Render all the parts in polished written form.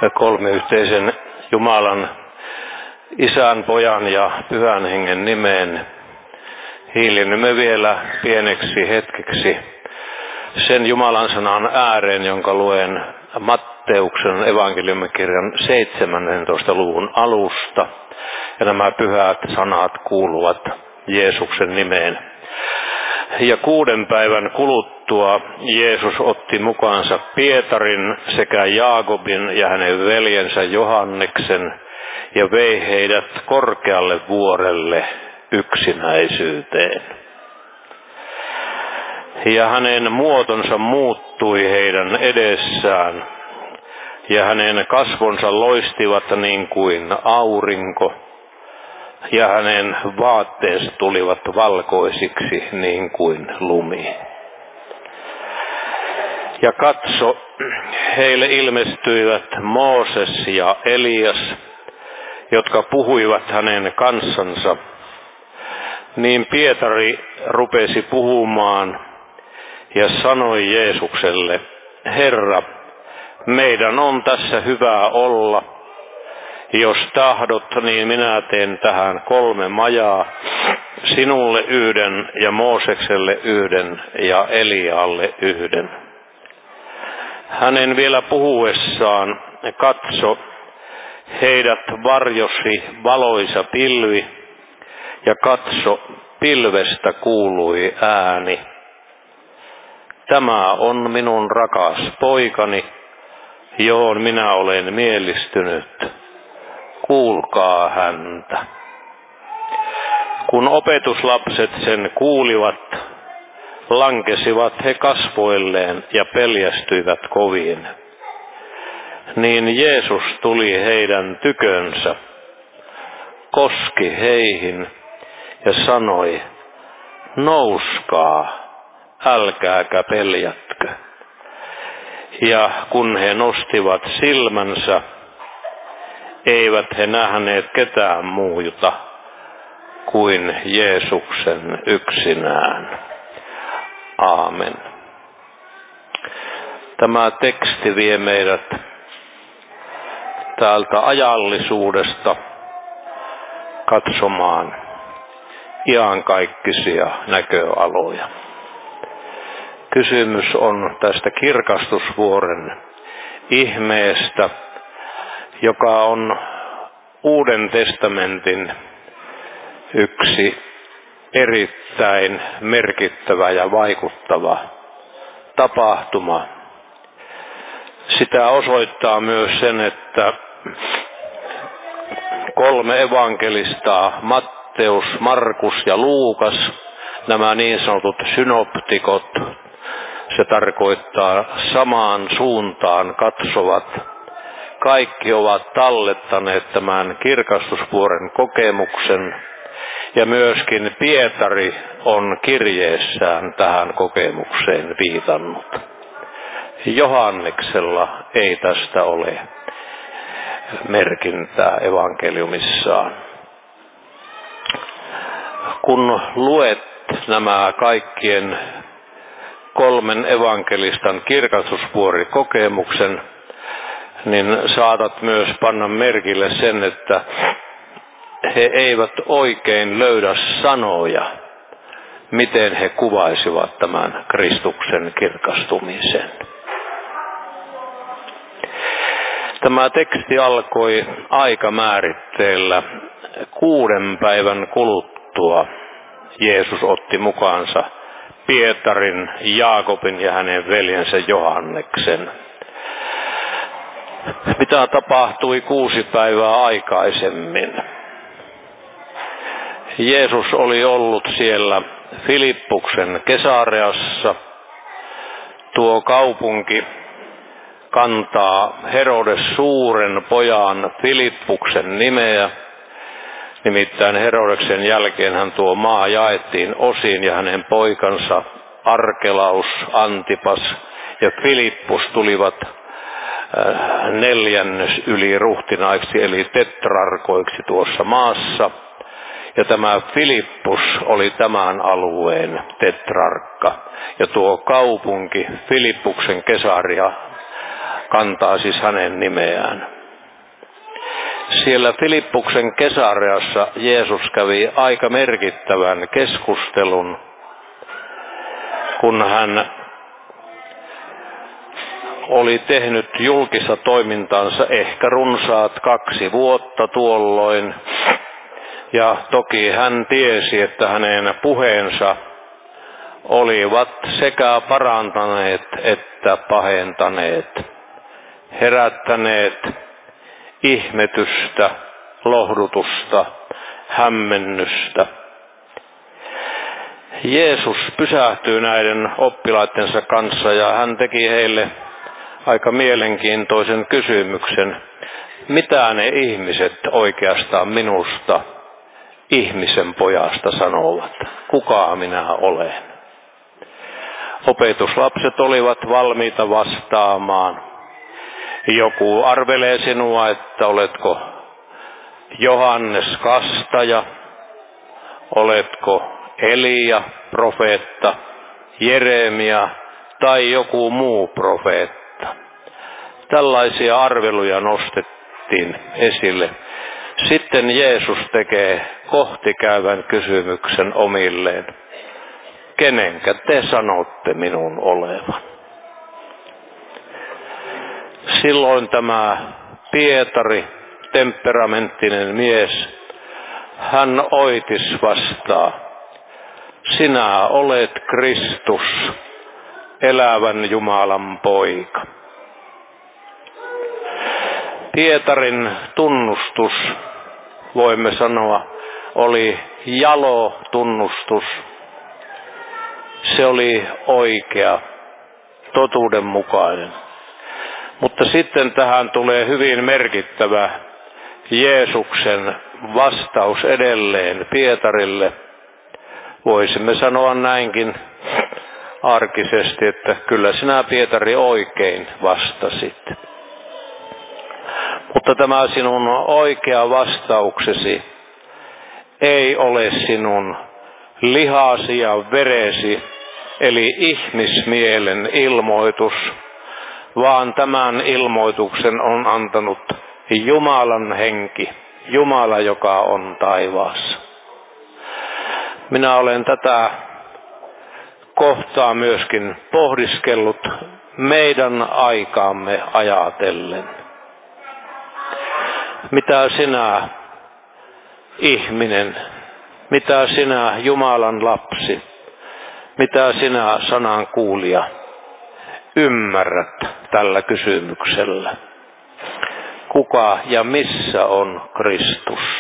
kolmiyhteisen Jumalan, Isän, Pojan ja Pyhän Hengen nimeen hiilinymme vielä pieneksi hetkeksi sen Jumalan sanan ääreen, jonka luen Matteuksen evankeliumikirjan 17. luvun alusta. Ja nämä pyhät sanat kuuluvat Jeesuksen nimeen. Ja 6 päivän kuluttua Jeesus otti mukaansa Pietarin sekä Jaakobin ja hänen veljensä Johanneksen ja vei heidät korkealle vuorelle yksinäisyyteen. Ja hänen muotonsa muuttui heidän edessään, ja hänen kasvonsa loistivat niin kuin aurinko, ja hänen vaatteensa tulivat valkoisiksi niin kuin lumi. Ja katso, heille ilmestyivät Mooses ja Elias, jotka puhuivat hänen kanssansa. Niin Pietari rupesi puhumaan ja sanoi Jeesukselle: Herra, meidän on tässä hyvä olla. Jos tahdot, niin minä teen tähän 3 majaa, sinulle 1 ja Moosekselle 1 ja Elialle 1. Hänen vielä puhuessaan, katso, heidät varjosi valoisa pilvi, ja katso, pilvestä kuului ääni: Tämä on minun rakas poikani, johon minä olen mielistynyt. Kuulkaa häntä. Kun opetuslapset sen kuulivat, lankesivat he kasvoilleen ja peljästyivät kovin. Niin Jeesus tuli heidän tykönsä, koski heihin ja sanoi: Nouskaa, älkääkä peljätkö. Ja kun he nostivat silmänsä, eivät he nähneet ketään muuta kuin Jeesuksen yksinään. Aamen. Tämä teksti vie meidät täältä ajallisuudesta katsomaan iankaikkisia näköaloja. Kysymys on tästä kirkastusvuoren ihmeestä, joka on Uuden testamentin yksi erittäin merkittävä ja vaikuttava tapahtuma. Sitä osoittaa myös sen, että 3 evankelistaa, Matteus, Markus ja Luukas, nämä niin sanotut synoptikot, se tarkoittaa samaan suuntaan katsovat, kaikki ovat tallettaneet tämän kirkastusvuoren kokemuksen, ja myöskin Pietari on kirjeessään tähän kokemukseen viitannut. Johanneksella ei tästä ole merkintää evankeliumissaan. Kun luet nämä kaikkien 3 evankelistan kirkastusvuorikokemuksen, niin saatat myös panna merkille sen, että he eivät oikein löydä sanoja, miten he kuvaisivat tämän Kristuksen kirkastumisen. Tämä teksti alkoi aikamääritteellä 6 päivän kuluttua. Jeesus otti mukaansa Pietarin, Jaakobin ja hänen veljensä Johanneksen. Mitä tapahtui 6 päivää aikaisemmin? Jeesus oli ollut siellä Filippuksen Kesareassa. Tuo kaupunki kantaa Herodes suuren pojan Filippuksen nimeä. Nimittäin Herodeksen jälkeen tuo maa jaettiin osiin ja hänen poikansa Arkelaus, Antipas ja Filippus tulivat 4. yliruhtinaiksi eli tetrarkoiksi tuossa maassa. Ja tämä Filippus oli tämän alueen tetrarkka. Ja tuo kaupunki, Filippuksen Kesaria, kantaa siis hänen nimeään. Siellä Filippuksen Kesareassa Jeesus kävi aika merkittävän keskustelun, kun hän oli tehnyt julkista toimintansa ehkä runsaat 2 vuotta tuolloin. Ja toki hän tiesi, että hänen puheensa olivat sekä parantaneet että pahentaneet, herättäneet ihmetystä, lohdutusta, hämmennystä. Jeesus pysähtyi näiden oppilaittensa kanssa ja hän teki heille aika mielenkiintoisen kysymyksen. Mitä ne ihmiset oikeastaan minusta, ihmisen pojasta, sanovat? Kuka minä olen? Opetuslapset olivat valmiita vastaamaan. Joku arvelee sinua, että oletko Johannes Kastaja, oletko Elia, profeetta, Jeremia tai joku muu profeetta. Tällaisia arveluja nostettiin esille. Sitten Jeesus tekee kohtikäyvän kysymyksen omilleen. Kenenkä te sanotte minun olevan? Silloin tämä Pietari, temperamenttinen mies, hän oitis vastaa. Sinä olet Kristus, elävän Jumalan poika. Pietarin tunnustus, voimme sanoa, oli jalo tunnustus. Se oli oikea, totuudenmukainen. Mutta sitten tähän tulee hyvin merkittävä Jeesuksen vastaus edelleen Pietarille. Voisimme sanoa näinkin arkisesti, että kyllä sinä, Pietari, oikein vastasit. Mutta tämä sinun oikea vastauksesi ei ole sinun lihasi ja veresi, eli ihmismielen ilmoitus, vaan tämän ilmoituksen on antanut Jumalan henki, Jumala, joka on taivaassa. Minä olen tätä kohtaa myöskin pohdiskellut meidän aikaamme ajatellen. Mitä sinä, ihminen, mitä sinä, Jumalan lapsi, mitä sinä, sanan kuulija, ymmärrät tällä kysymyksellä? Kuka ja missä on Kristus?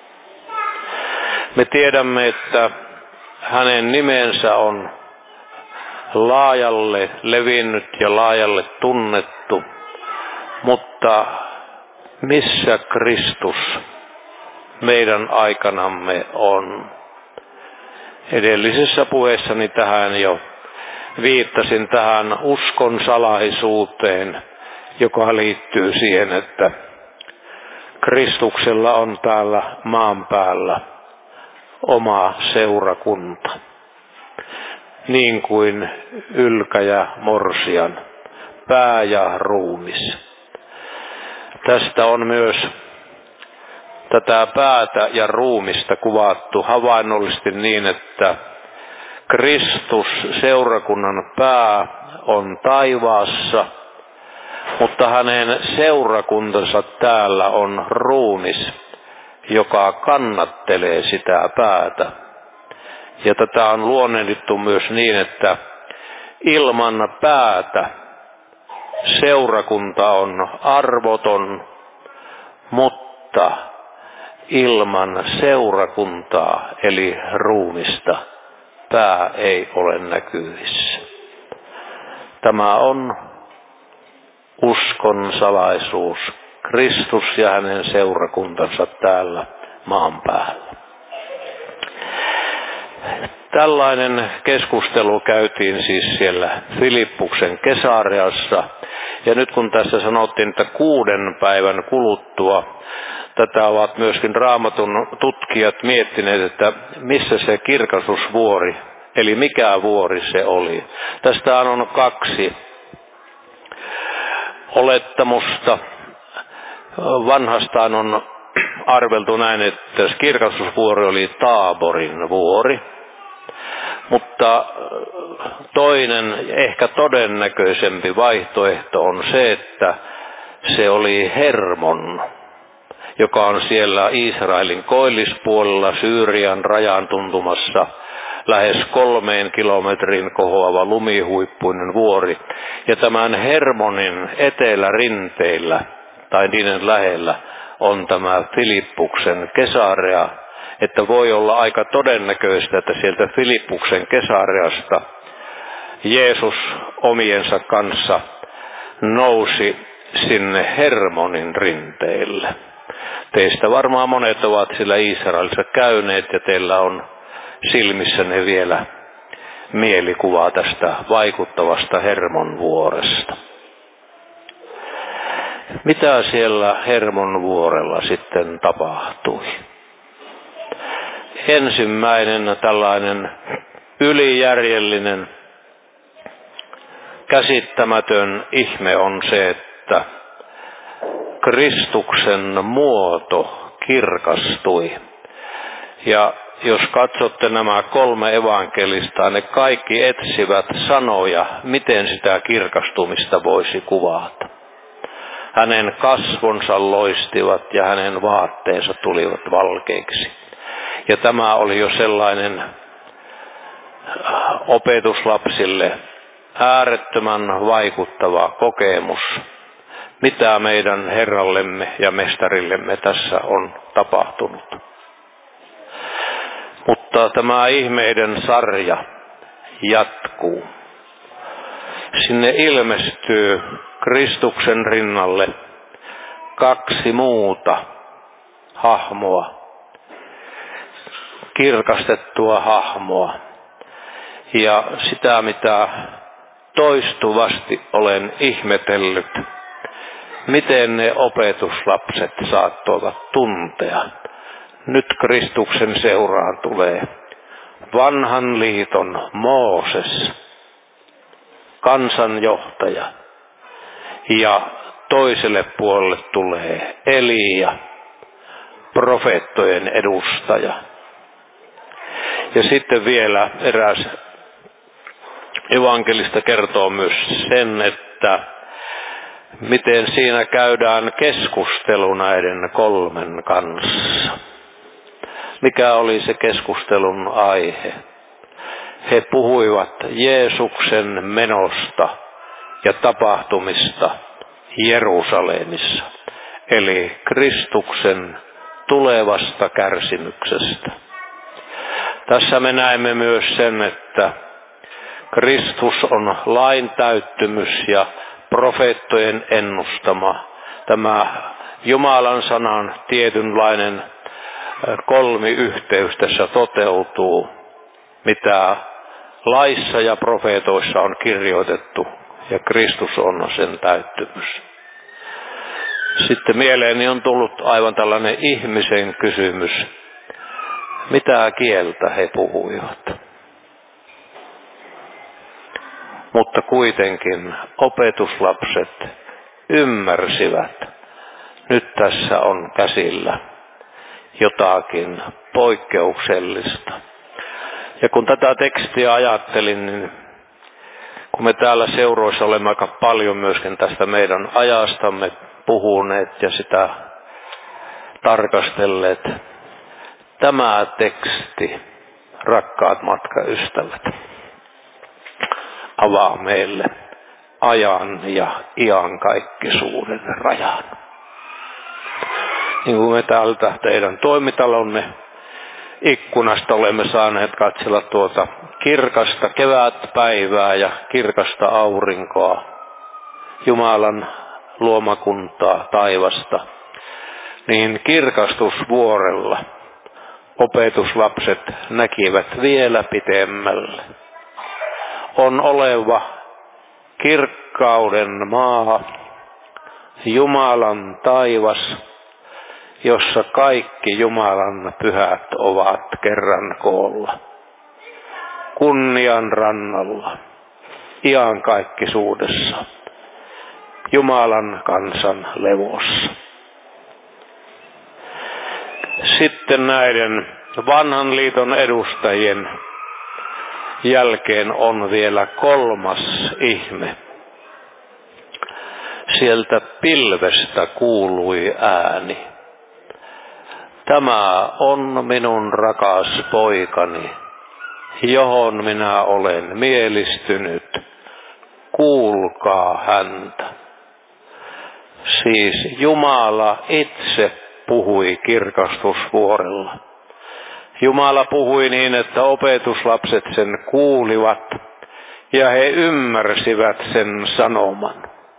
Me tiedämme, että hänen nimensä on laajalle levinnyt ja laajalle tunnettu, mutta missä Kristus meidän aikanamme on? Edellisessä puheessani tähän jo viittasin, tähän uskon salaisuuteen, joka liittyy siihen, että Kristuksella on täällä maan päällä oma seurakunta, niin kuin Ylkä ja Morsian, pää ja ruumis. Tästä on myös tätä päätä ja ruumista kuvattu havainnollisesti niin, että Kristus, seurakunnan pää, on taivaassa, mutta hänen seurakuntansa täällä on ruumis, joka kannattelee sitä päätä. Ja tätä on luonnehdittu myös niin, että ilman päätä seurakunta on arvoton, mutta ilman seurakuntaa eli ruumista pää ei ole näkyvissä. Tämä on uskon salaisuus. Kristus ja hänen seurakuntansa täällä maan päällä. Tällainen keskustelu käytiin siis siellä Filippuksen Kesareassa. Ja nyt kun tässä sanottiin, että 6 päivän kuluttua, tätä ovat myöskin Raamatun tutkijat miettineet, että missä se kirkastusvuori, eli mikä vuori se oli. Tästä on 2 olettamusta. Vanhastaan on arveltu näin, että kirkastusvuori oli Taaborin vuori. Mutta toinen, ehkä todennäköisempi vaihtoehto on se, että se oli Hermon, joka on siellä Israelin koillispuolella Syyrian rajan tuntumassa, lähes 3 kilometrin kohoava lumihuippuinen vuori. Ja tämän Hermonin etelärinteillä tai niiden lähellä on tämä Filippuksen Kesarea, että voi olla aika todennäköistä, että sieltä Filippuksen Kesareasta Jeesus omiensa kanssa nousi sinne Hermonin rinteille. Teistä varmaan monet ovat siellä Israelissa käyneet ja teillä on silmissänne vielä mielikuva tästä vaikuttavasta Hermon vuoresta. Mitä siellä Hermon vuorella sitten tapahtui? Ensimmäinen tällainen ylijärjellinen, käsittämätön ihme on se, että Kristuksen muoto kirkastui. Ja jos katsotte nämä 3 evankelistaa, ne kaikki etsivät sanoja, miten sitä kirkastumista voisi kuvata. Hänen kasvonsa loistivat ja hänen vaatteensa tulivat valkeiksi. Ja tämä oli jo sellainen opetuslapsille äärettömän vaikuttava kokemus, mitä meidän Herrallemme ja Mestarillemme tässä on tapahtunut. Mutta tämä ihmeiden sarja jatkuu. Sinne ilmestyy Kristuksen rinnalle 2 muuta hahmoa, kirkastettua hahmoa. Ja sitä, mitä toistuvasti olen ihmetellyt, miten ne opetuslapset saattoivat tuntea. Nyt Kristuksen seuraan tulee vanhan liiton Mooses, kansanjohtaja, ja toiselle puolelle tulee Elia, profeettojen edustaja. Ja sitten vielä eräs evankelista kertoo myös sen, että miten siinä käydään keskustelu näiden 3 kanssa. Mikä oli se keskustelun aihe? He puhuivat Jeesuksen menosta ja tapahtumista Jerusalemissa, eli Kristuksen tulevasta kärsimyksestä. Tässä me näemme myös sen, että Kristus on lain täyttymys ja profeettojen ennustama. Tämä Jumalan sanan tietynlainen kolmiyhteys tässä toteutuu, mitä laissa ja profeetoissa on kirjoitettu, ja Kristus on sen täyttymys. Sitten mieleeni on tullut aivan tällainen ihmisen kysymys. Mitä kieltä he puhuivat? Mutta kuitenkin opetuslapset ymmärsivät, nyt tässä on käsillä jotakin poikkeuksellista. Ja kun tätä tekstiä ajattelin, niin kun me täällä seuroissa olemme aika paljon myöskin tästä meidän ajastamme puhuneet ja sitä tarkastelleet, tämä teksti, rakkaat matkaystävät, avaa meille ajan ja iankaikkisuuden rajan. Niin kuin me täältä teidän toimitalonne ikkunasta olemme saaneet katsella tuota kirkasta kevätpäivää ja kirkasta aurinkoa, Jumalan luomakuntaa, taivasta, niin kirkastusvuorella opetuslapset näkivät vielä pitemmälle. On oleva kirkkauden maa, Jumalan taivas, jossa kaikki Jumalan pyhät ovat kerran koolla. Kunnian rannalla, iankaikkisuudessa, Jumalan kansan levossa. Sitten näiden vanhan liiton edustajien jälkeen on vielä kolmas ihme. Sieltä pilvestä kuului ääni. Tämä on minun rakas poikani, johon minä olen mielistynyt. Kuulkaa häntä. Siis Jumala itse puhui kirkastusvuorella. Jumala puhui niin, että opetuslapset sen kuulivat ja he ymmärsivät sen sanoman.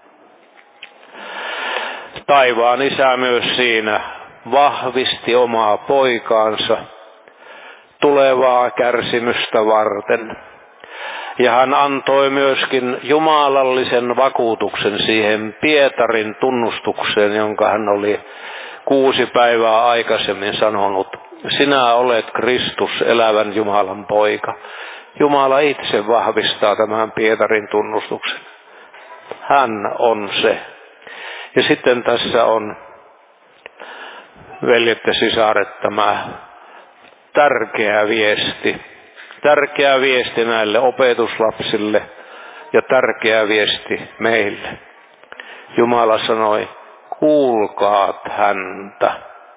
Taivaan Isä myös siinä vahvisti omaa poikaansa tulevaa kärsimystä varten. Ja hän antoi myöskin jumalallisen vakuutuksen siihen Pietarin tunnustukseen, jonka hän oli 6 päivää aikaisemmin sanonut. Sinä olet Kristus, elävän Jumalan poika. Jumala itse vahvistaa tämän Pietarin tunnustuksen. Hän on se. Ja sitten tässä on, veljet ja sisaret, tämä tärkeä viesti näille opetuslapsille ja tärkeä viesti meille. Jumala sanoi, kuulkaat häntä.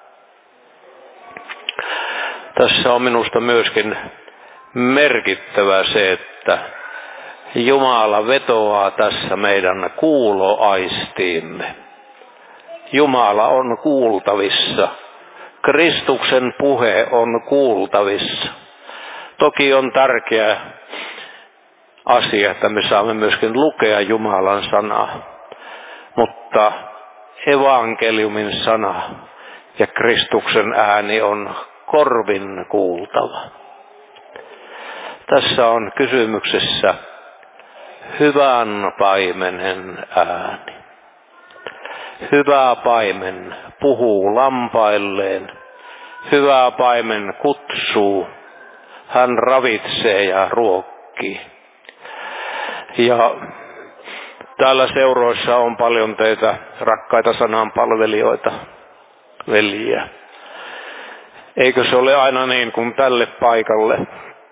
Tässä on minusta myöskin merkittävä se, että Jumala vetoaa tässä meidän kuuloaistiimme. Jumala on kuultavissa. Kristuksen puhe on kuultavissa. Toki on tärkeä asia, että me saamme myöskin lukea Jumalan sanaa. Mutta evankeliumin sana ja Kristuksen ääni on korvin kuultava. Tässä on kysymyksessä hyvän paimenen ääni. Hyvä paimen puhuu lampailleen. Hyvä paimen kutsuu. Hän ravitsee ja ruokkii. Ja täällä seuroissa on paljon teitä rakkaita sanan palvelijoita, veljiä. Eikö se ole aina niin, kun tälle paikalle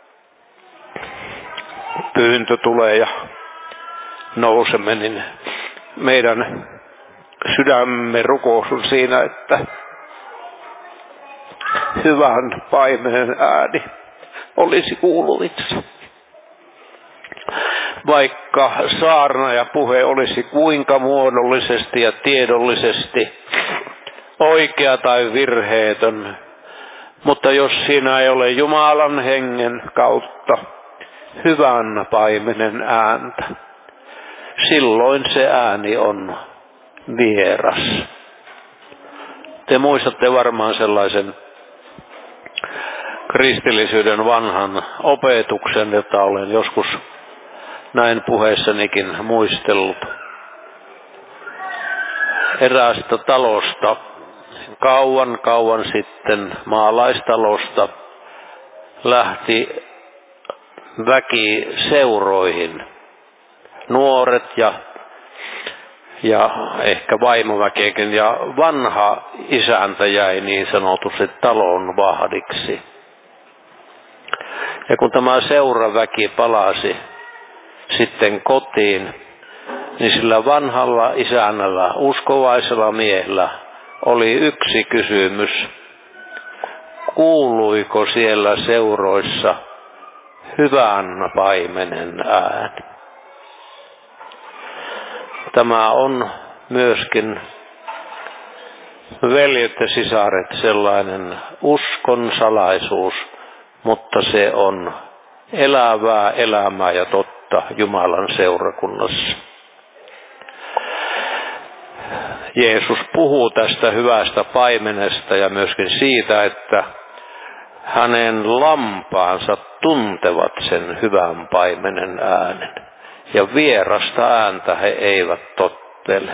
pyyntö tulee ja nousemme, niin meidän sydämme rukous on siinä, että hyvän paimenen ääni olisi kuuluvissa. Vaikka saarna ja puhe olisi kuinka muodollisesti ja tiedollisesti oikea tai virheetön, mutta jos siinä ei ole Jumalan hengen kautta hyvän paimenen ääntä, silloin se ääni on vieras. Te muistatte varmaan sellaisen kristillisyyden vanhan opetuksen, jota olen joskus näin puheessanikin muistellut. Eräästä talosta, kauan sitten maalaistalosta, lähti väki seuroihin. Nuoret ja ehkä vaimoväkeäkin, ja vanha isäntä jäi niin sanotusti talon vahdiksi. Ja kun tämä seuraväki palasi sitten kotiin, niin sillä vanhalla isännällä, uskovaisella miehellä, oli yksi kysymys. Kuuluiko siellä seuroissa hyvän paimenen ääni? Tämä on myöskin, veljet ja sisaret, sellainen uskon salaisuus, mutta se on elävää elämää ja totta Jumalan seurakunnassa. Jeesus puhuu tästä hyvästä paimenesta ja myöskin siitä, että hänen lampaansa tuntevat sen hyvän paimenen äänen. Ja vierasta ääntä he eivät tottele.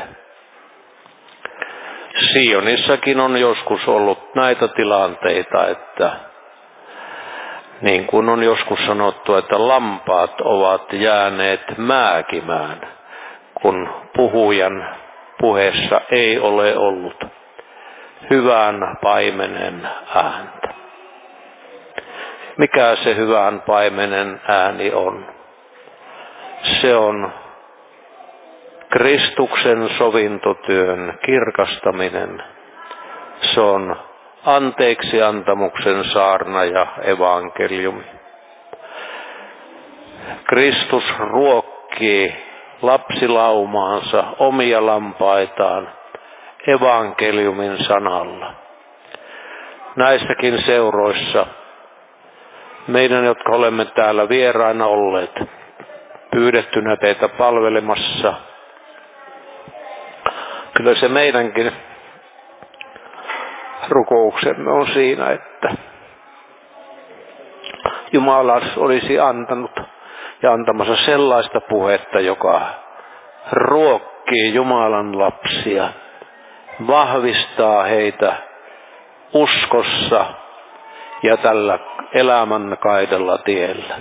Sionissakin on joskus ollut näitä tilanteita, että niin kuin on joskus sanottu, että lampaat ovat jääneet määkimään, kun puhujan puheessa ei ole ollut hyvän paimenen ääntä. Mikä se hyvän paimenen ääni on? Se on Kristuksen sovintotyön kirkastaminen. Se on anteeksiantamuksen saarna ja evankeliumi. Kristus ruokkii lapsilaumaansa omia lampaitaan evankeliumin sanalla. Näissäkin seuroissa meidän, jotka olemme täällä vieraina olleet, pyydettynä teitä palvelemassa, kyllä se meidänkin rukouksemme on siinä, että Jumala olisi antanut ja antamassa sellaista puhetta, joka ruokkii Jumalan lapsia, vahvistaa heitä uskossa ja tällä elämän kaidalla tiellä.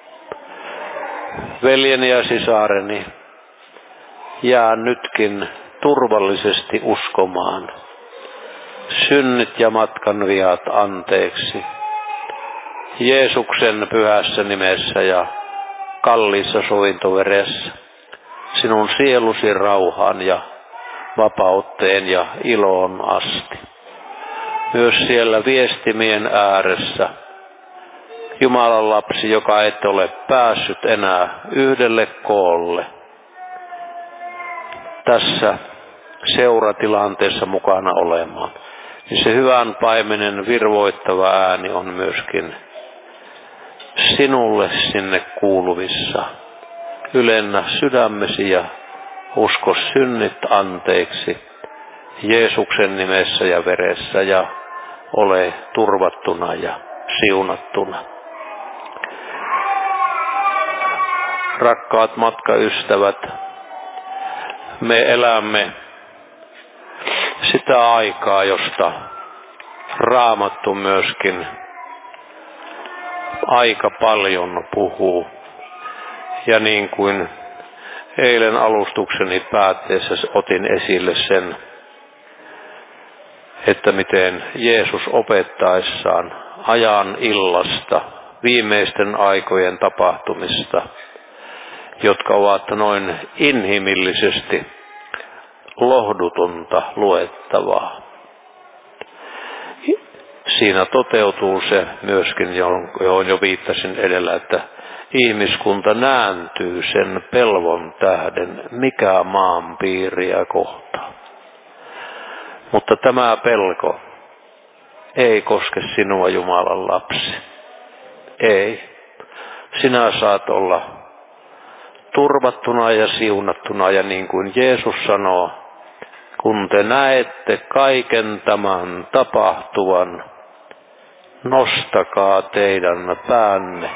Veljeni ja sisareni, jää nytkin turvallisesti uskomaan. Synnit ja matkan viat anteeksi. Jeesuksen pyhässä nimessä ja kalliissa sovintoveressä. Sinun sielusi rauhaan ja vapautteen ja iloon asti. Myös siellä viestimien ääressä, Jumalan lapsi, joka et ole päässyt enää yhdelle koolle, tässä seuratilanteessa mukana olemaan, niin se hyvän paimenen virvoittava ääni on myöskin sinulle sinne kuuluvissa. Ylennä sydämesi ja usko synnit anteeksi Jeesuksen nimessä ja veressä ja ole turvattuna ja siunattuna. Rakkaat matkaystävät, me elämme sitä aikaa, josta Raamattu myöskin aika paljon puhuu. Ja niin kuin eilen alustukseni päätteessä otin esille sen, että miten Jeesus opettaessaan ajan illasta, viimeisten aikojen tapahtumista, jotka ovat noin inhimillisesti lohdutonta luettavaa. Siinä toteutuu se myöskin, johon jo viittasin edellä, että ihmiskunta nääntyy sen pelon tähden, mikä maanpiiriä kohtaa. Mutta tämä pelko ei koske sinua, Jumalan lapsi. Ei. Sinä saat olla turvattuna ja siunattuna, ja niin kuin Jeesus sanoo, kun te näette kaiken tämän tapahtuvan, nostakaa teidän päänne,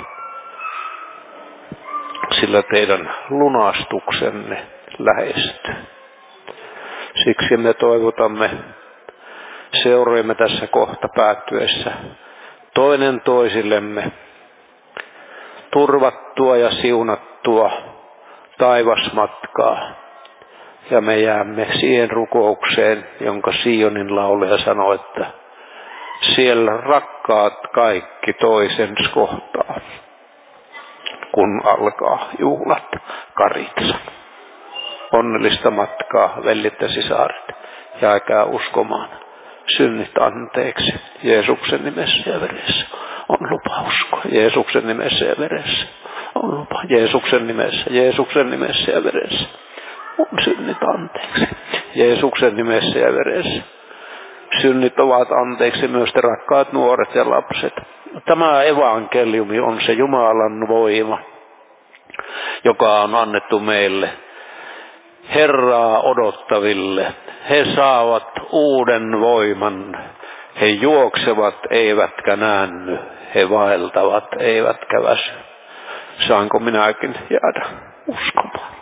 sillä teidän lunastuksenne lähestyy. Siksi me toivotamme seurojemme tässä kohta päättyessä toinen toisillemme turvattua ja siunattua taivasmatkaa. Ja me jäämme siihen rukoukseen, jonka Sionin laulaja sanoi, että siellä rakkaat kaikki toisens kohtaa, kun alkaa juhlat Karitsa. Onnellista matkaa, veljet ja sisaret, jääkää uskomaan. Synnit anteeksi Jeesuksen nimessä ja veressä. On lupa uskoa Jeesuksen nimessä ja veressä. On lupa Jeesuksen nimessä ja veressä. On synnit anteeksi Jeesuksen nimessä ja veressä. Synnit ovat anteeksi myös te rakkaat nuoret ja lapset. Tämä evankeliumi on se Jumalan voima, joka on annettu meille Herraa odottaville. He saavat uuden voiman. He juoksevat eivätkä näänny. He vaeltavat eivätkä väsy. Saanko minäkin jäädä uskomaan?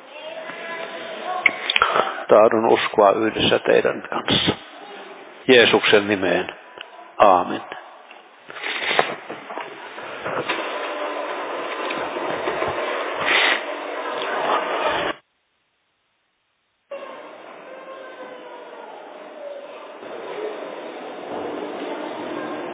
Tahdon uskoa yhdessä teidän kanssa. Jeesuksen nimeen. Aamen.